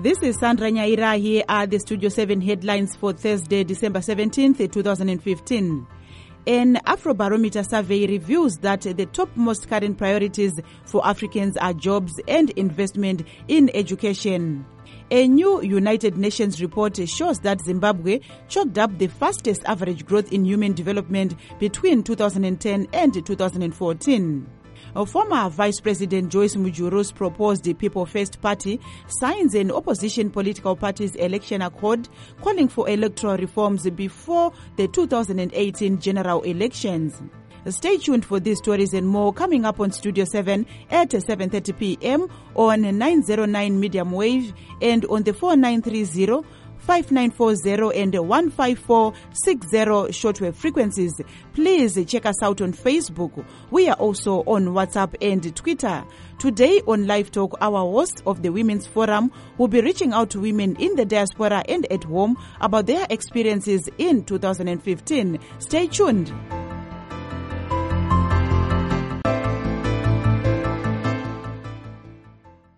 This is Sandra Nyaira. Here are the Studio 7 headlines for Thursday, December 17th, 2015. An Afrobarometer survey reveals that the topmost current priorities for Africans are jobs and investment in education. A new United Nations report shows that Zimbabwe chalked up the fastest average growth in human development between 2010 and 2014. Former Vice President Joyce Mujuru's proposed People First Party signs an opposition political party's election accord calling for electoral reforms before the 2018 general elections. Stay tuned for these stories and more coming up on Studio 7 at 7:30 p.m. on 909 medium wave and on the 4930, 5940 and 15460 shortwave frequencies. Please check us out on Facebook. We are also on WhatsApp and Twitter. Today on Live Talk, our host of the Women's Forum will be reaching out to women in the diaspora and at home about their experiences in 2015. Stay tuned.